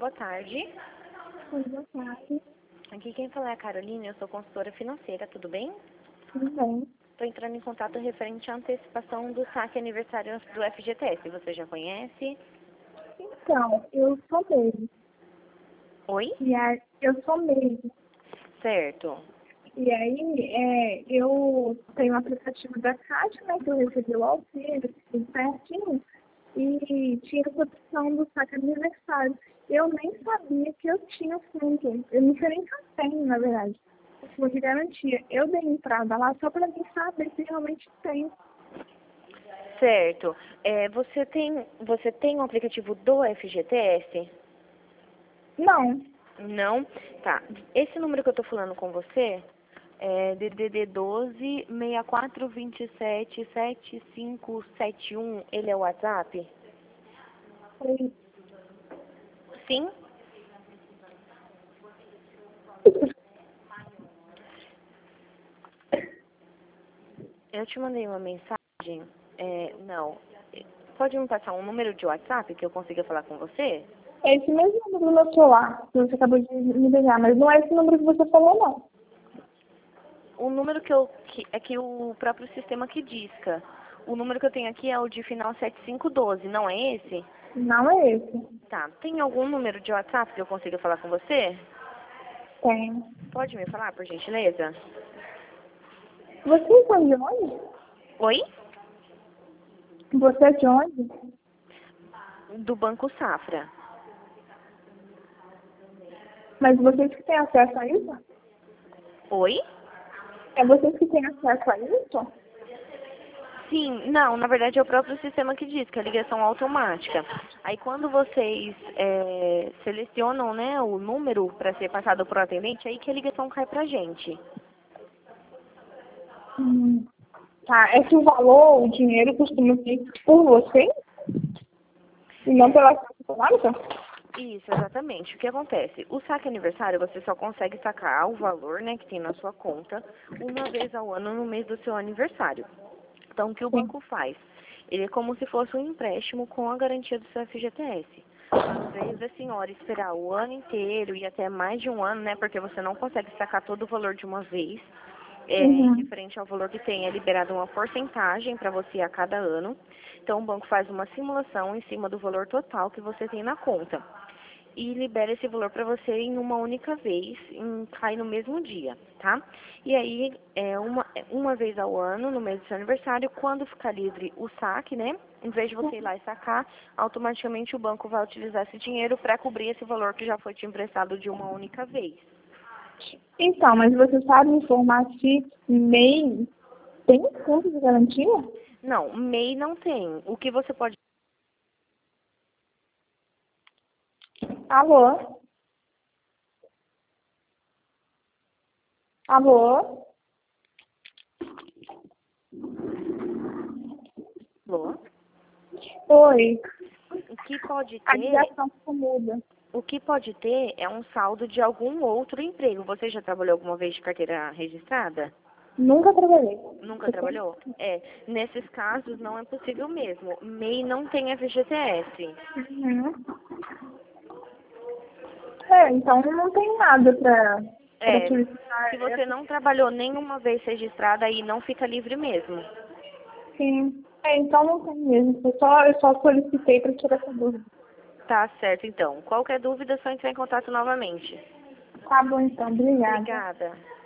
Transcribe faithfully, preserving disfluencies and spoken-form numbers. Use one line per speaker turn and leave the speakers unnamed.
boa tarde.
Oi, boa tarde.
Aqui quem fala é a Carolina, eu sou consultora financeira, tudo bem?
Tudo bem?
Estou entrando em contato referente à antecipação do saque aniversário do F G T S. Você já conhece?
Então, eu sou mesmo.
Oi?
E aí, eu sou mesmo.
Certo.
E aí, é, eu tenho um aplicativo da Caixa, né, que eu recebi o auxílio, tudo certinho, e tinha essa opção do saque aniversário. Eu nem sabia que eu tinha fundo. Eu não sei nem se eu tenho, na verdade. Fundo de garantia. Eu dei entrada lá só para mim saber se realmente tem.
Certo. É, você tem você tem um aplicativo do F G T S?
Não.
Não? Tá. Esse número que eu estou falando com você é D D D doze, seis quatro dois sete, sete cinco sete um. Ele é o WhatsApp?
Foi.
Sim? Eu te mandei uma mensagem. É, não. Pode me passar um número de WhatsApp que eu consiga falar com você?
É esse mesmo número do meu celular que você acabou de me ligar, mas não é esse número que você falou, não.
O número que eu... Que, é que o próprio sistema que disca. O número que eu tenho aqui é o de final sete cinco um dois, não é esse?
Não é esse.
Tá. Tem algum número de WhatsApp que eu consiga falar com você?
Tem.
Pode me falar, por gentileza?
Você é de onde?
Oi?
Você é de onde?
Do Banco Safra.
Mas vocês que têm acesso a isso?
Oi?
É vocês que têm acesso a isso?
Sim, não, na verdade é o próprio sistema que diz que é a ligação automática. Aí quando vocês é, selecionam, né, o número para ser passado para o atendente, aí que a ligação cai pra gente.
Hum. Tá, é que o valor, o dinheiro costuma ser por vocês e não pela Caixa Econômica?
Isso, exatamente. O que acontece? O saque aniversário você só consegue sacar o valor, né, que tem na sua conta uma vez ao ano no mês do seu aniversário. Então, o que o
Sim.
banco faz? Ele é como se fosse um empréstimo com a garantia do seu F G T S. Ao invés da senhora esperar o ano inteiro e até mais de um ano, né, porque você não consegue sacar todo o valor de uma vez, é,
Uhum.
referente ao valor que tem, é liberado uma porcentagem para você a cada ano. Então, o banco faz uma simulação em cima do valor total que você tem na conta e libera esse valor para você em uma única vez, em, cai no mesmo dia, tá? E aí, é uma, uma vez ao ano, no mês do seu aniversário, quando ficar livre o saque, né? Em vez de você ir lá e sacar, automaticamente o banco vai utilizar esse dinheiro para cobrir esse valor que já foi te emprestado de uma única vez.
Então, mas você sabe informar se M E I tem fundo de garantia?
Não, M E I não tem. O que você pode...
Alô? Alô?
Alô?
Oi.
O que pode
A
ter...
ligação ficou muda.
O que pode ter é um saldo de algum outro emprego. Você já trabalhou alguma vez de carteira registrada?
Nunca trabalhei.
Nunca
Eu tô-
trabalhou? É, nesses casos não é possível mesmo. M E I não tem F G T S.
Uhum. É, então não tem nada pra, pra
É,
solicitar
se você
essa.
não trabalhou nenhuma vez registrada, aí não fica livre mesmo.
Sim. É, então não tem mesmo. Eu só, eu só solicitei pra tirar essa dúvida.
Tá certo, então. Qualquer dúvida é só entrar em contato novamente.
Tá bom então, obrigada.
Obrigada.